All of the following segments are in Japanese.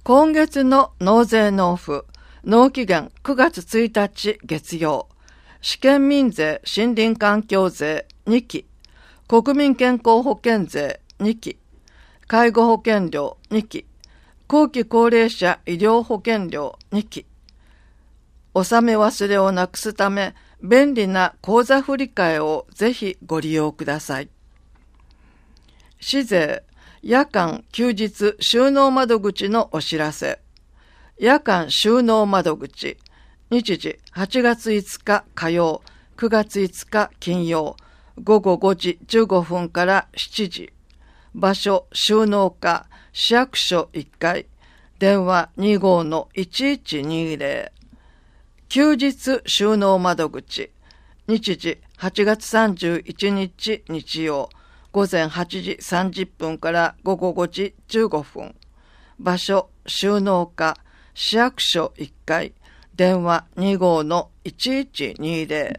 今月の納税納付、納期限9月1日月曜、試験民税森林環境税2期、国民健康保険税2期、介護保険料2期、後期高齢者医療保険料2期。納め忘れをなくすため、便利な口座振替をぜひご利用ください。市税、夜間休日収納窓口のお知らせ。夜間収納窓口。日時8月5日火曜、9月5日金曜、午後5時15分から7時。場所、収納課、市役所1階。電話25-1120。休日収納窓口。日時8月31日日曜。午前8時30分から午後5時15分。場所、収納課、市役所1階、電話25-1120。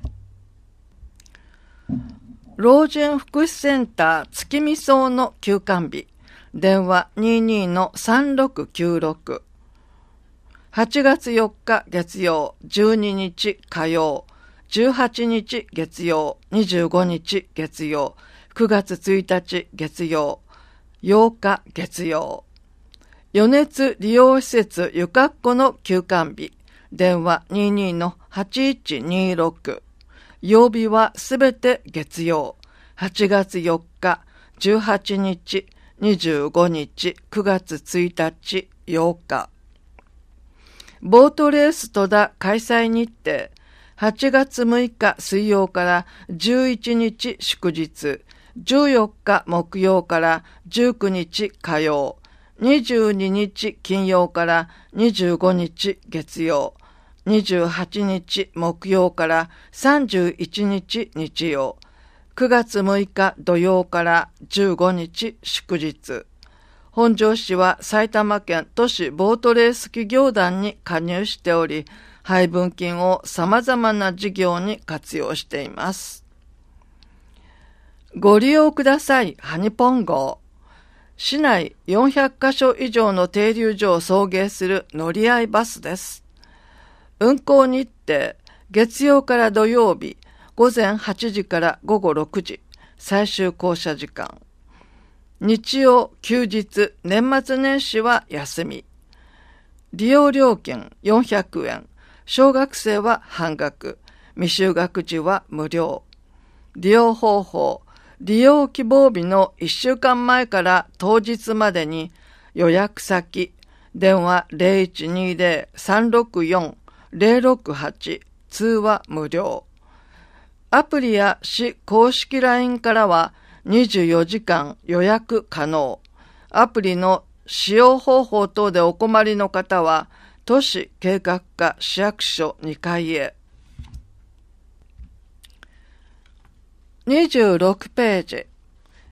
老人福祉センター月見荘の休館日、電話22-3696。8月4日月曜、12日火曜、18日月曜、25日月曜、9月1日月曜、8日月曜。余熱利用施設ゆかっこの休館日、電話22-8126。曜日はすべて月曜。8月4日、18日、25日、9月1日、8日。ボートレース戸田開催日程、8月6日水曜から11日祝日、14日木曜から19日火曜、22日金曜から25日月曜、28日木曜から31日日曜、9月6日土曜から15日祝日。本庄市は埼玉県都市ボートレース企業団に加入しており、配分金を様々な事業に活用しています。ご利用ください、ハニポン号。市内400カ所以上の停留所を送迎する乗り合いバスです。運行日程、月曜から土曜日、午前8時から午後6時、最終降車時間。日曜、休日、年末年始は休み。利用料金400円、小学生は半額、未就学児は無料。利用方法、利用希望日の1週間前から当日までに予約先、電話0120-364-068、通話無料。アプリや市公式 LINE からは24時間予約可能。アプリの使用方法等でお困りの方は、都市計画課市役所2階へ。26ページ。